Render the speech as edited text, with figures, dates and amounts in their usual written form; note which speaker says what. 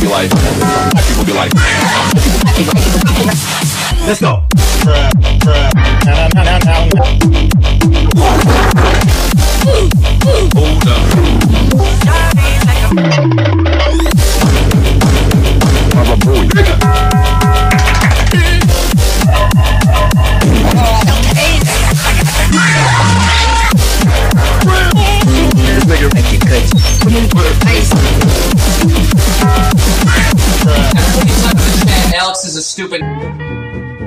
Speaker 1: be like, people be like,
Speaker 2: let's go.
Speaker 1: Hold up. Baba Booey. This nigga make you cut.
Speaker 3: Alex is a stupid.